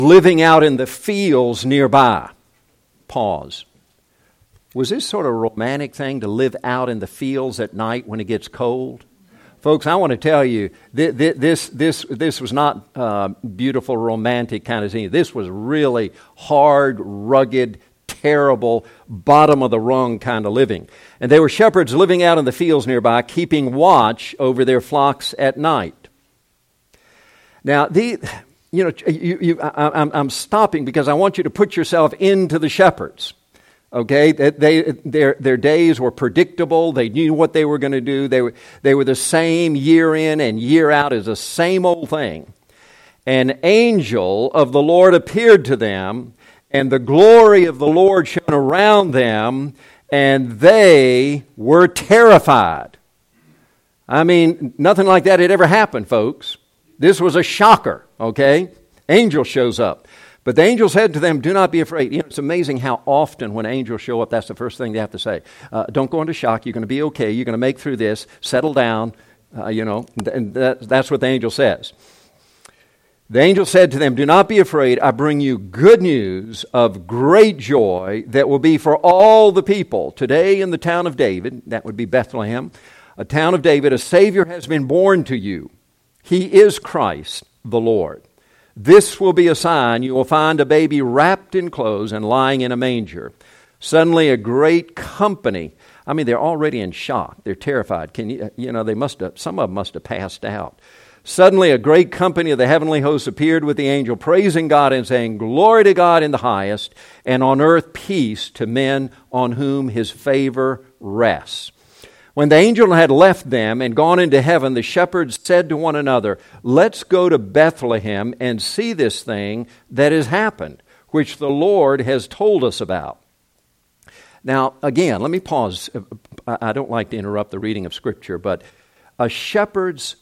living out in the fields nearby. Pause. Was this sort of a romantic thing to live out in the fields at night when it gets cold? Folks, I want to tell you, this was not beautiful, romantic kind of thing. This was really hard, rugged, terrible, bottom of the rung kind of living. And they were shepherds living out in the fields nearby, keeping watch over their flocks at night. Now, I'm stopping because I want you to put yourself into the shepherds. Okay, their days were predictable. They knew what they were going to do. They were the same year in and year out as the same old thing. An angel of the Lord appeared to them, and the glory of the Lord shone around them, and they were terrified. I mean, nothing like that had ever happened, folks. This was a shocker, okay? Angel shows up. But the angel said to them, do not be afraid. It's amazing how often when angels show up, that's the first thing they have to say. Don't go into shock. You're going to be okay. You're going to make through this. Settle down. And that's what the angel says. The angel said to them, do not be afraid. I bring you good news of great joy that will be for all the people. Today in the town of David, that would be Bethlehem, a town of David, a Savior has been born to you. He is Christ the Lord. This will be a sign. You will find a baby wrapped in clothes and lying in a manger. Suddenly a great company. I mean, they're already in shock. They're terrified. They must have, some of them must have passed out. Suddenly a great company of the heavenly hosts appeared with the angel, praising God and saying, glory to God in the highest, and on earth peace to men on whom his favor rests. When the angel had left them and gone into heaven, the shepherds said to one another, let's go to Bethlehem and see this thing that has happened, which the Lord has told us about. Now, again, let me pause. I don't like to interrupt the reading of Scripture, but a shepherd's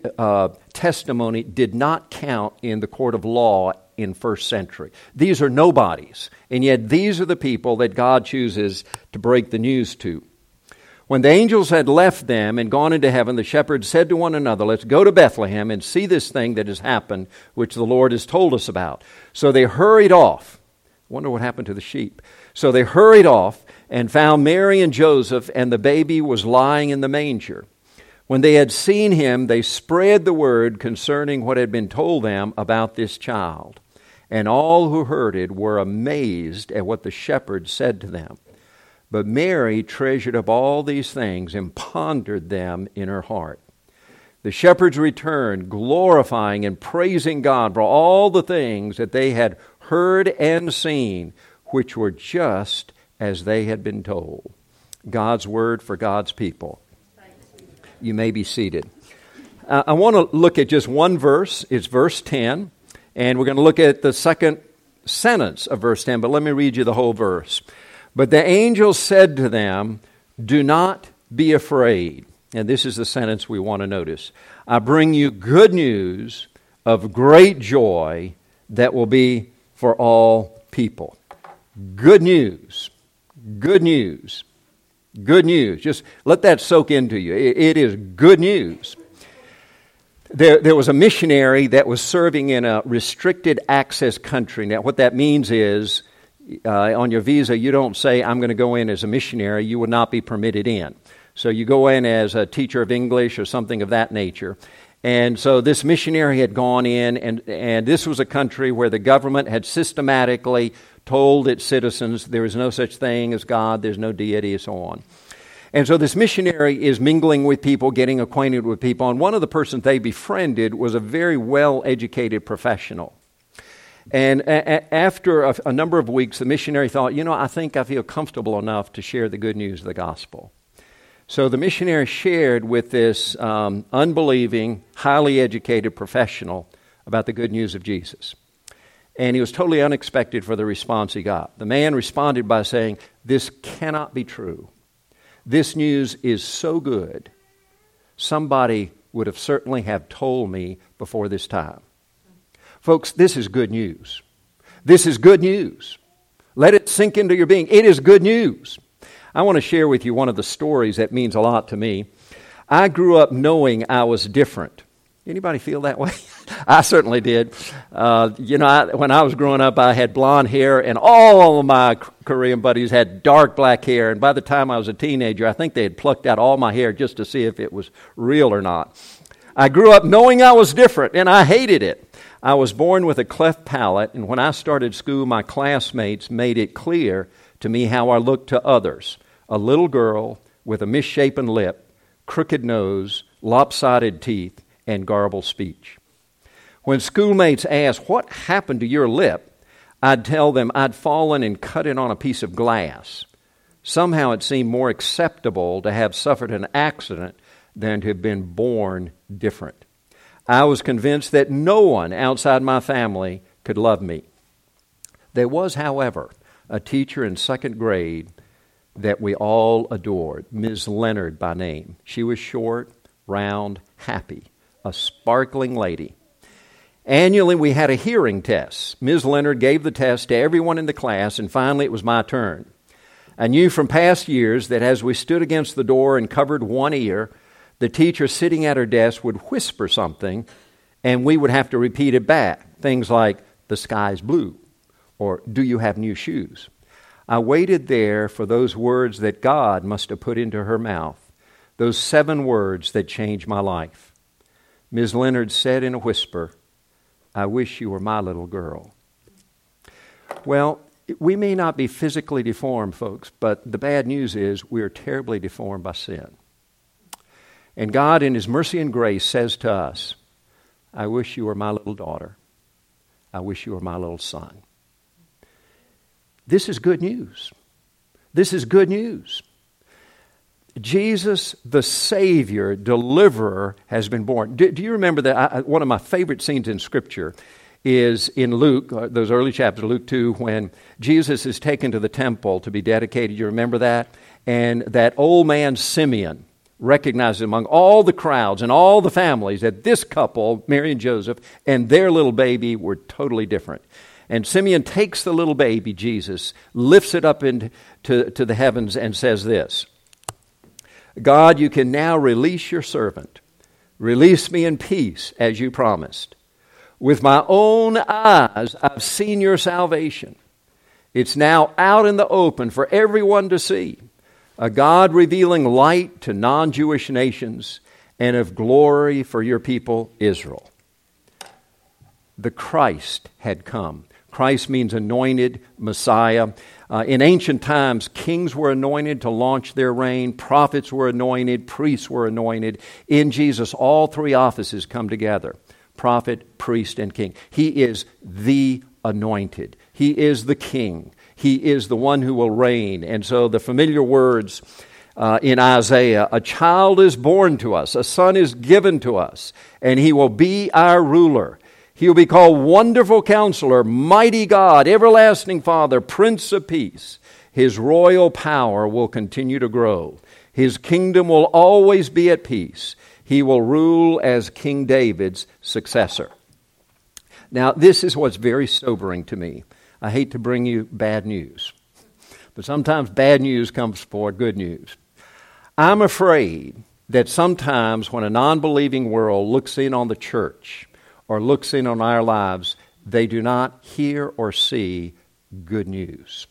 testimony did not count in the court of law in first century. These are nobodies, and yet these are the people that God chooses to break the news to. When the angels had left them and gone into heaven, the shepherds said to one another, let's go to Bethlehem and see this thing that has happened, which the Lord has told us about. So they hurried off. I wonder what happened to the sheep. So they hurried off and found Mary and Joseph, and the baby was lying in the manger. When they had seen him, they spread the word concerning what had been told them about this child. And all who heard it were amazed at what the shepherds said to them. But Mary treasured up all these things and pondered them in her heart. The shepherds returned, glorifying and praising God for all the things that they had heard and seen, which were just as they had been told. God's word for God's people. You may be seated. I want to look at just one verse. It's verse 10, and we're going to look at the second sentence of verse 10, but let me read you the whole verse. But the angel said to them, do not be afraid. And this is the sentence we want to notice. I bring you good news of great joy that will be for all people. Good news. Good news. Good news. Just let that soak into you. It is good news. There was a missionary that was serving in a restricted access country. Now, what that means is, on your visa, you don't say, I'm going to go in as a missionary. You would not be permitted in. So you go in as a teacher of English or something of that nature. And so this missionary had gone in, and this was a country where the government had systematically told its citizens there is no such thing as God, there's no deity, and so on. And so this missionary is mingling with people, getting acquainted with people, and one of the persons they befriended was a very well-educated professional. And after a number of weeks, the missionary thought, I think I feel comfortable enough to share the good news of the gospel. So the missionary shared with this unbelieving, highly educated professional about the good news of Jesus. And he was totally unexpected for the response he got. The man responded by saying, this cannot be true. This news is so good, somebody would have certainly have told me before this time. Folks, this is good news. This is good news. Let it sink into your being. It is good news. I want to share with you one of the stories that means a lot to me. I grew up knowing I was different. Anybody feel that way? I certainly did. When I was growing up, I had blonde hair, and all of my Korean buddies had dark black hair. And by the time I was a teenager, I think they had plucked out all my hair just to see if it was real or not. I grew up knowing I was different, and I hated it. I was born with a cleft palate, and when I started school, my classmates made it clear to me how I looked to others. A little girl with a misshapen lip, crooked nose, lopsided teeth, and garbled speech. When schoolmates asked, "What happened to your lip?" I'd tell them I'd fallen and cut it on a piece of glass. Somehow it seemed more acceptable to have suffered an accident than to have been born different. I was convinced that no one outside my family could love me. There was, however, a teacher in second grade that we all adored, Ms. Leonard by name. She was short, round, happy, a sparkling lady. Annually, we had a hearing test. Ms. Leonard gave the test to everyone in the class, and finally it was my turn. I knew from past years that as we stood against the door and covered one ear, the teacher sitting at her desk would whisper something, and we would have to repeat it back. Things like, "The sky's blue," or "Do you have new shoes?" I waited there for those words that God must have put into her mouth, those 7 words that changed my life. Ms. Leonard said in a whisper, "I wish you were my little girl." Well, we may not be physically deformed, folks, but the bad news is we are terribly deformed by sin. And God, in His mercy and grace, says to us, "I wish you were my little daughter. I wish you were my little son." This is good news. This is good news. Jesus, the Savior, deliverer, has been born. Do you remember that? One of my favorite scenes in Scripture is in Luke, those early chapters, Luke 2, when Jesus is taken to the temple to be dedicated. You remember that? And that old man Simeon recognizes among all the crowds and all the families that this couple, Mary and Joseph, and their little baby were totally different. And Simeon takes the little baby, Jesus, lifts it up into the heavens and says this, "God, you can now release your servant. Release me in peace as you promised. With my own eyes, I've seen your salvation. It's now out in the open for everyone to see. A God revealing light to non-Jewish nations and of glory for your people, Israel." The Christ had come. Christ means anointed, Messiah. In ancient times, kings were anointed to launch their reign. Prophets were anointed. Priests were anointed. In Jesus, all 3 offices come together: prophet, priest, and king. He is the anointed. He is the king. He is the one who will reign. And so the familiar words in Isaiah, "A child is born to us, a son is given to us, and he will be our ruler. He will be called Wonderful Counselor, Mighty God, Everlasting Father, Prince of Peace. His royal power will continue to grow. His kingdom will always be at peace. He will rule as King David's successor." Now, this is what's very sobering to me. I hate to bring you bad news, but sometimes bad news comes before good news. I'm afraid that sometimes when a non-believing world looks in on the church or looks in on our lives, they do not hear or see good news.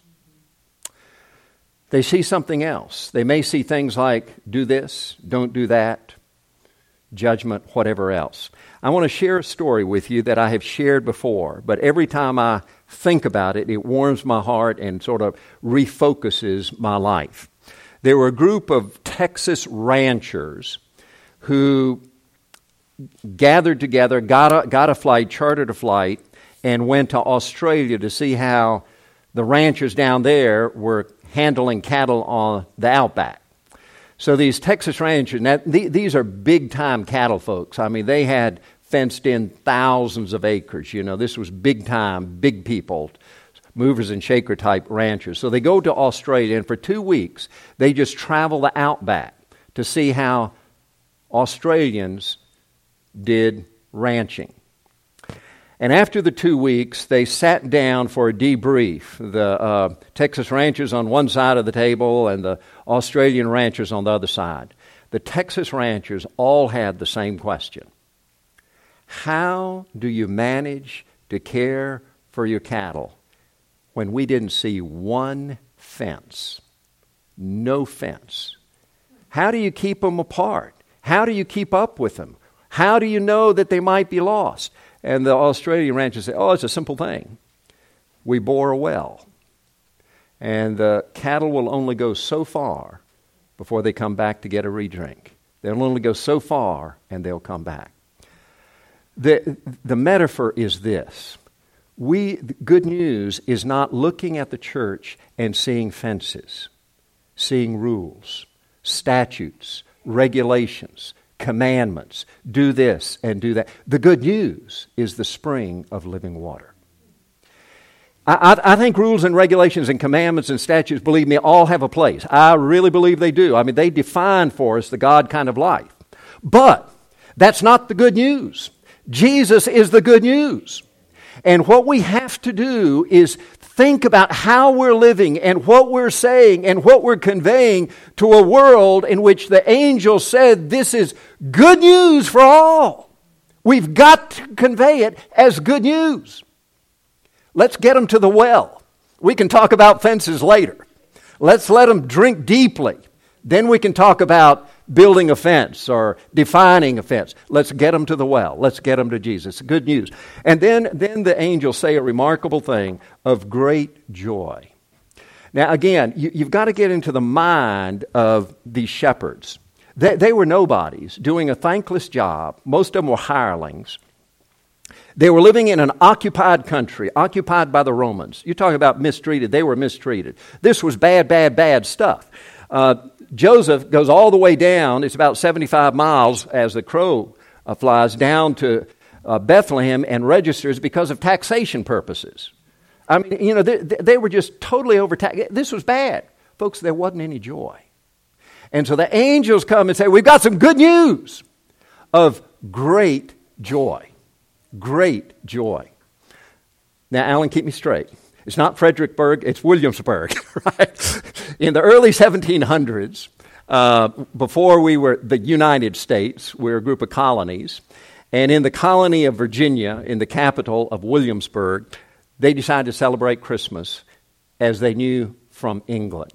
They see something else. They may see things like, do this, don't do that, judgment, whatever else. I want to share a story with you that I have shared before, but every time I think about it, it warms my heart and sort of refocuses my life. There were a group of Texas ranchers who gathered together, got a flight, chartered a flight, and went to Australia to see how the ranchers down there were handling cattle on the outback. So these Texas ranchers, now these are big-time cattle folks. I mean, they had fenced in thousands of acres. You know, this was big-time, big people, movers and shaker type ranchers. So they go to Australia, and for 2 weeks, they just travel the outback to see how Australians did ranching. And after the 2 weeks, they sat down for a debrief. The Texas ranchers on one side of the table and the Australian ranchers on the other side. The Texas ranchers all had the same question. how do you manage to care for your cattle when we didn't see one fence? No fence. How do you keep them apart? How do you keep up with them? How do you know that they might be lost? And the Australian ranchers say, oh, it's a simple thing. We bore a well. And the cattle will only go so far before they come back to get a redrink. They'll only go so far and they'll come back. The metaphor is this. Good news is not looking at the church and seeing fences, seeing rules, statutes, regulations, commandments, do this and do that. The good news is the spring of living water. I think rules and regulations and commandments and statutes, believe me, all have a place. I really believe they do. I mean, they define for us the God kind of life. But that's not the good news. Jesus is the good news. And what we have to do is think about how we're living and what we're saying and what we're conveying to a world in which the angel said this is good news for all. We've got to convey it as good news. Let's get them to the well. We can talk about fences later. Let's let them drink deeply. Then we can talk about building a fence or defining a fence. Let's get them to the well. Let's get them to Jesus. Good news. And then the angels say a remarkable thing of great joy. Now again, you've got to get into the mind of these shepherds. They were nobodies doing a thankless job. Most of them were hirelings. They were living in an occupied country, occupied by the Romans. You talk about mistreated. They were mistreated. This was bad, bad, bad stuff. Joseph goes all the way down. It's about 75 miles as the crow flies down to Bethlehem and registers because of taxation purposes. I mean, you know, they were just totally overtaxed. This was bad. Folks, there wasn't any joy. And so the angels come and say, we've got some good news of great joy. Great joy. Now, Alan, keep me straight. It's not Fredericksburg, it's Williamsburg, right? In the early 1700s, before we were the United States, we were a group of colonies. And in the colony of Virginia, in the capital of Williamsburg, they decided to celebrate Christmas as they knew from England.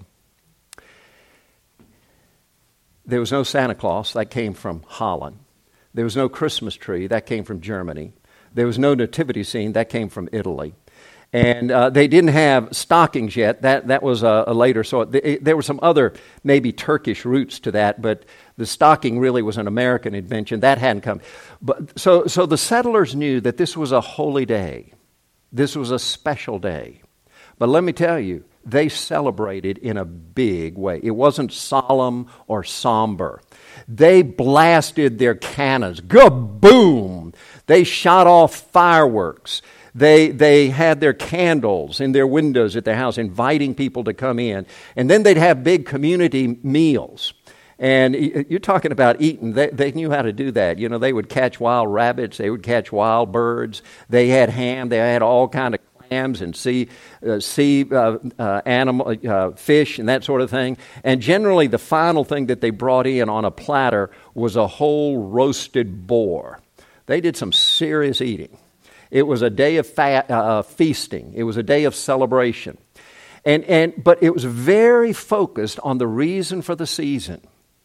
There was no Santa Claus, that came from Holland. There was no Christmas tree, that came from Germany. There was no nativity scene, that came from Italy. And they didn't have stockings yet. That was a later sort. There were some other maybe Turkish roots to that, but the stocking really was an American invention. That hadn't come. But so the settlers knew that this was a holy day. This was a special day. But let me tell you, they celebrated in a big way. It wasn't solemn or somber. They blasted their cannons. Ga-boom! They shot off fireworks. They had their candles in their windows at their house, inviting people to come in. And then they'd have big community meals. And you're talking about eating. They knew how to do that. You know, they would catch wild rabbits. They would catch wild birds. They had ham. They had all kind of clams and sea animal fish and that sort of thing. And generally, the final thing that they brought in on a platter was a whole roasted boar. They did some serious eating. It was a day of feasting. It was a day of celebration. But it was very focused on the reason for the season.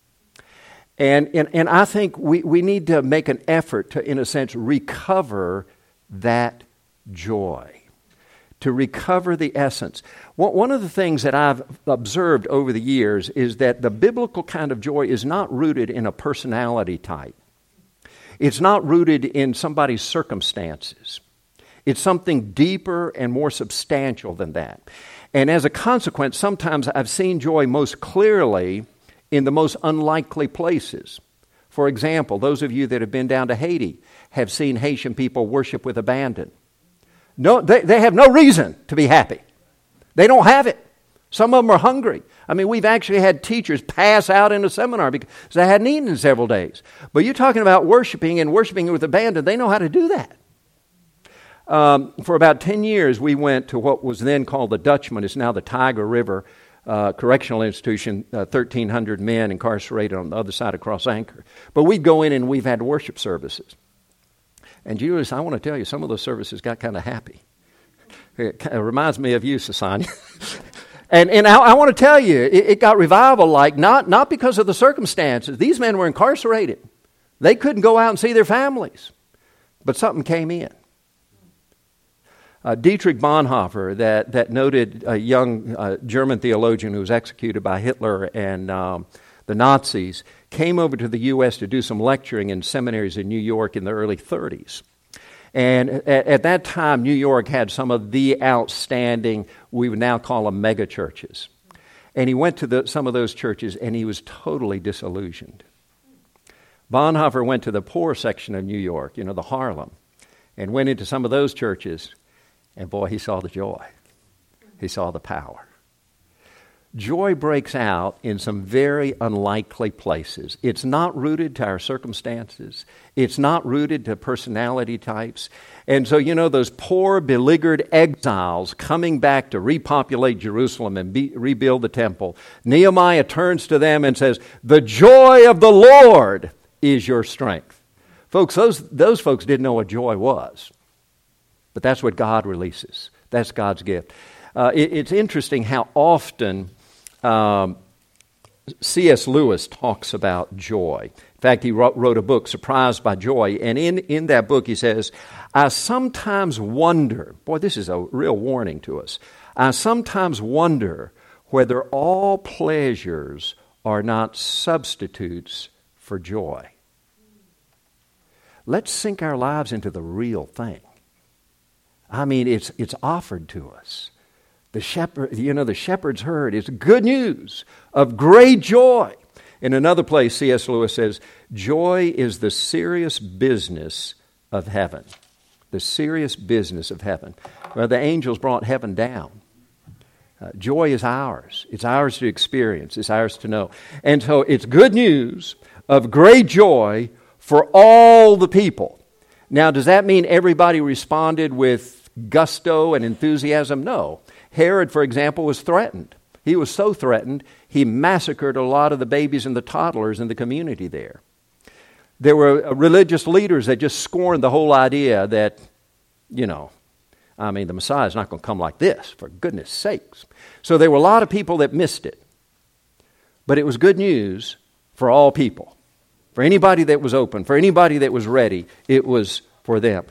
And I think we need to make an effort to, in a sense, recover that joy, to recover the essence. One of the things that I've observed over the years is that the biblical kind of joy is not rooted in a personality type. It's not rooted in somebody's circumstances. It's something deeper and more substantial than that. And as a consequence, sometimes I've seen joy most clearly in the most unlikely places. For example, those of you that have been down to Haiti have seen Haitian people worship with abandon. No, they have no reason to be happy. They don't have it. Some of them are hungry. I mean, we've actually had teachers pass out in a seminar because they hadn't eaten in several days. But you're talking about worshiping and worshiping with abandon. They know how to do that. For about 10 years, we went to what was then called the Dutchman. It's now the Tiger River Correctional Institution, 1,300 men incarcerated on the other side of Cross Anchor. But we'd go in and we've had worship services. And Julius, I want to tell you, some of those services got kind of happy. It reminds me of you, Sasanya. And I want to tell you, it got revival like not because of the circumstances. These men were incarcerated. They couldn't go out and see their families. But something came in. Dietrich Bonhoeffer, that noted young German theologian who was executed by Hitler and the Nazis, came over to the U.S. to do some lecturing in seminaries in New York in the early 30s. And at that time, New York had some of the outstanding, we would now call them mega churches. And he went to some of those churches and he was totally disillusioned. Bonhoeffer went to the poor section of New York, the Harlem, and went into some of those churches, and boy, he saw the joy. He saw the power. Joy breaks out in some very unlikely places. It's not rooted to our circumstances. It's not rooted to personality types. And so, those poor, beleaguered exiles coming back to repopulate Jerusalem and rebuild the temple, Nehemiah turns to them and says, "The joy of the Lord is your strength." Folks, those folks didn't know what joy was. But that's what God releases. That's God's gift. It's interesting how often C.S. Lewis talks about joy. In fact, he wrote a book, Surprised by Joy, and in that book he says, "I sometimes wonder," boy, this is a real warning to us, "I sometimes wonder whether all pleasures are not substitutes for joy." Let's sink our lives into the real thing. I mean, it's offered to us. The shepherd's herd is good news of great joy. In another place, C.S. Lewis says, "Joy is the serious business of heaven." The serious business of heaven. Well, the angels brought heaven down. Joy is ours. It's ours to experience. It's ours to know. And so it's good news of great joy for all the people. Now, does that mean everybody responded with gusto and enthusiasm? No. Herod, for example, was threatened. He was so threatened, he massacred a lot of the babies and the toddlers in the community there. There were religious leaders that just scorned the whole idea that, the Messiah is not going to come like this, for goodness sakes. So there were a lot of people that missed it. But it was good news for all people. For anybody that was open, for anybody that was ready, it was for them.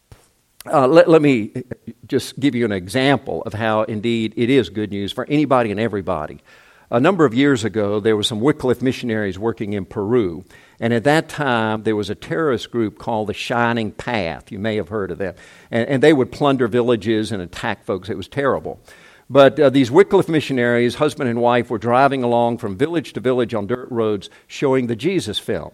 Let me just give you an example of how, indeed, it is good news for anybody and everybody. A number of years ago, there were some Wycliffe missionaries working in Peru, and at that time, there was a terrorist group called the Shining Path. You may have heard of them. And they would plunder villages and attack folks. It was terrible. But these Wycliffe missionaries, husband and wife, were driving along from village to village on dirt roads showing the Jesus film.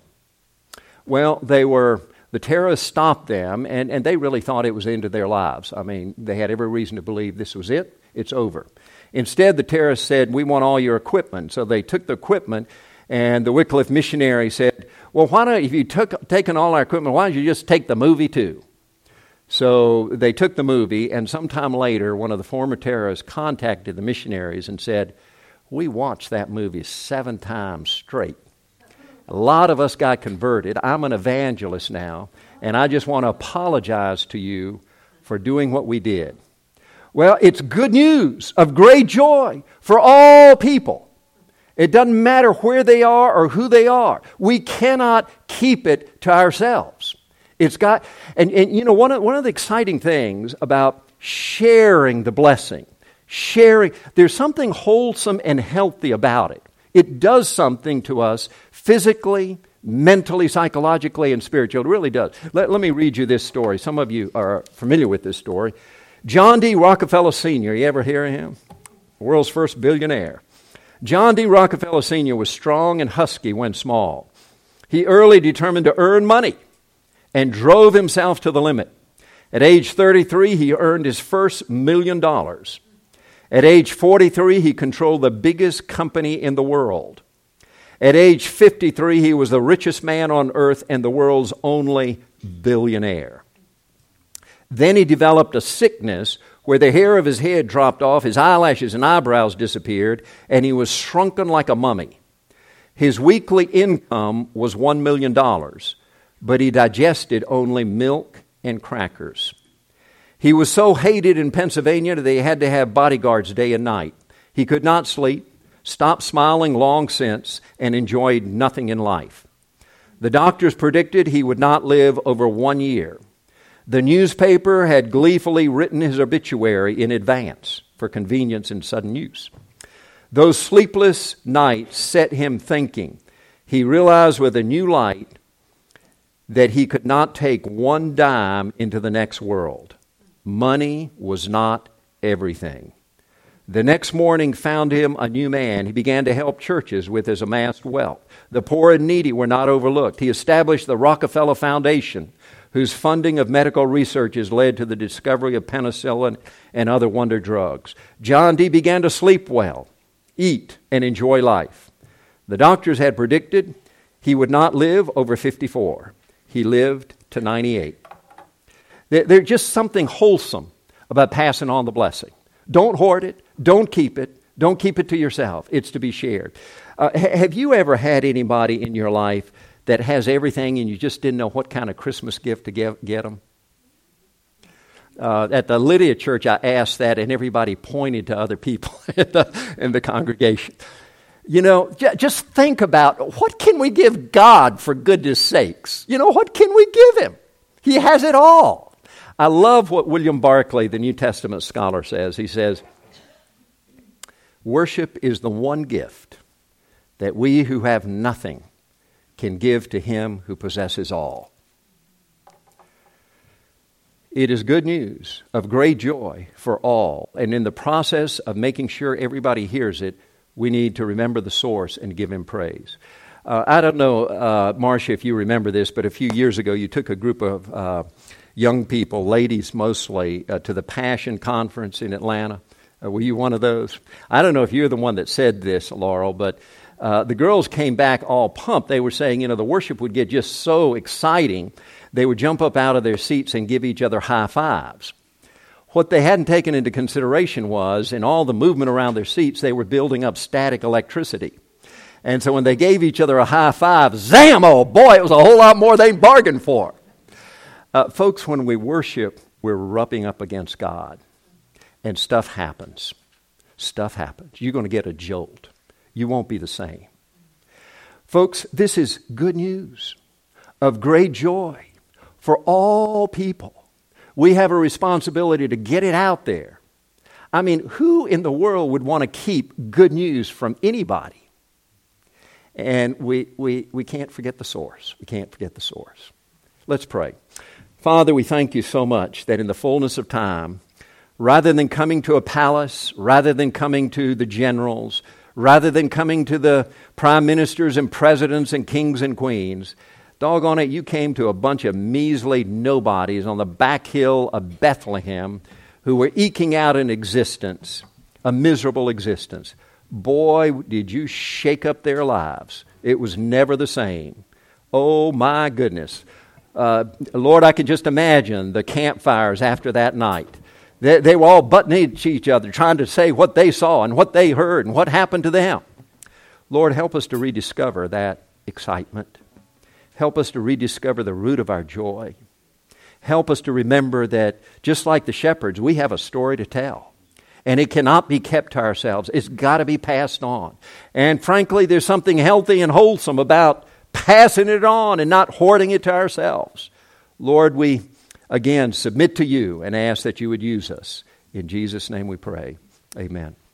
Well, the terrorists stopped them, and they really thought it was the end of their lives. I mean, they had every reason to believe this was it. It's over. Instead, the terrorists said, "We want all your equipment." So they took the equipment, and the Wycliffe missionary said, "Well, why don't, if you taken all our equipment, why don't you just take the movie too?" So they took the movie, and sometime later, one of the former terrorists contacted the missionaries and said, "We watched that movie 7 times straight. A lot of us got converted. I'm an evangelist now, and I just want to apologize to you for doing what we did." Well, it's good news of great joy for all people. It doesn't matter where they are or who they are. We cannot keep it to ourselves. It's got, and one of the exciting things about sharing the blessing, there's something wholesome and healthy about it. It does something to us physically, mentally, psychologically, and spiritually. It really does. Let me read you this story. Some of you are familiar with this story. John D. Rockefeller Sr., you ever hear of him? World's first billionaire. John D. Rockefeller Sr. was strong and husky when small. He early determined to earn money and drove himself to the limit. At age 33, he earned his first $1 million. At age 43, he controlled the biggest company in the world. At age 53, he was the richest man on earth and the world's only billionaire. Then he developed a sickness where the hair of his head dropped off, his eyelashes and eyebrows disappeared, and he was shrunken like a mummy. His weekly income was $1 million, but he digested only milk and crackers. He was so hated in Pennsylvania that they had to have bodyguards day and night. He could not sleep, stopped smiling long since, and enjoyed nothing in life. The doctors predicted he would not live over 1 year. The newspaper had gleefully written his obituary in advance for convenience and sudden use. Those sleepless nights set him thinking. He realized with a new light that he could not take one dime into the next world. Money was not everything. The next morning found him a new man. He began to help churches with his amassed wealth. The poor and needy were not overlooked. He established the Rockefeller Foundation, whose funding of medical research has led to the discovery of penicillin and other wonder drugs. John D. began to sleep well, eat, and enjoy life. The doctors had predicted he would not live over 54. He lived to 98. There's just something wholesome about passing on the blessing. Don't hoard it. Don't keep it. Don't keep it to yourself. It's to be shared. Have you ever had anybody in your life that has everything and you just didn't know what kind of Christmas gift to get them? At the Lydia Church, I asked that, and everybody pointed to other people in the congregation. You know, just think about, what can we give God, for goodness sakes? You know, what can we give Him? He has it all. I love what William Barclay, the New Testament scholar, says. He says, worship is the one gift that we who have nothing can give to Him who possesses all. It is good news of great joy for all. And in the process of making sure everybody hears it, we need to remember the source and give Him praise. I don't know, Marcia, if you remember this, but a few years ago you took a group of young people, ladies mostly, to the Passion Conference in Atlanta. Were you one of those? I don't know if you're the one that said this, Laurel, but the girls came back all pumped. They were saying, you know, the worship would get just so exciting, they would jump up out of their seats and give each other high fives. What they hadn't taken into consideration was, in all the movement around their seats, they were building up static electricity. And so when they gave each other a high five, zam, oh boy, it was a whole lot more they bargained for. Folks, when we worship, we're rubbing up against God. And stuff happens. Stuff happens. You're going to get a jolt. You won't be the same. Folks, this is good news of great joy for all people. We have a responsibility to get it out there. I mean, who in the world would want to keep good news from anybody? And we can't forget the source. We can't forget the source. Let's pray. Father, we thank you so much that in the fullness of time, rather than coming to a palace, rather than coming to the generals, rather than coming to the prime ministers and presidents and kings and queens, doggone it, you came to a bunch of measly nobodies on the back hill of Bethlehem who were eking out an existence, a miserable existence. Boy, did you shake up their lives. It was never the same. Oh, my goodness. Lord, I could just imagine the campfires after that night. They were all butting into each other, trying to say what they saw and what they heard and what happened to them. Lord, help us to rediscover that excitement. Help us to rediscover the root of our joy. Help us to remember that, just like the shepherds, we have a story to tell. And it cannot be kept to ourselves. It's got to be passed on. And frankly, there's something healthy and wholesome about passing it on and not hoarding it to ourselves. Lord, we again submit to you and ask that you would use us. In Jesus' name we pray. Amen.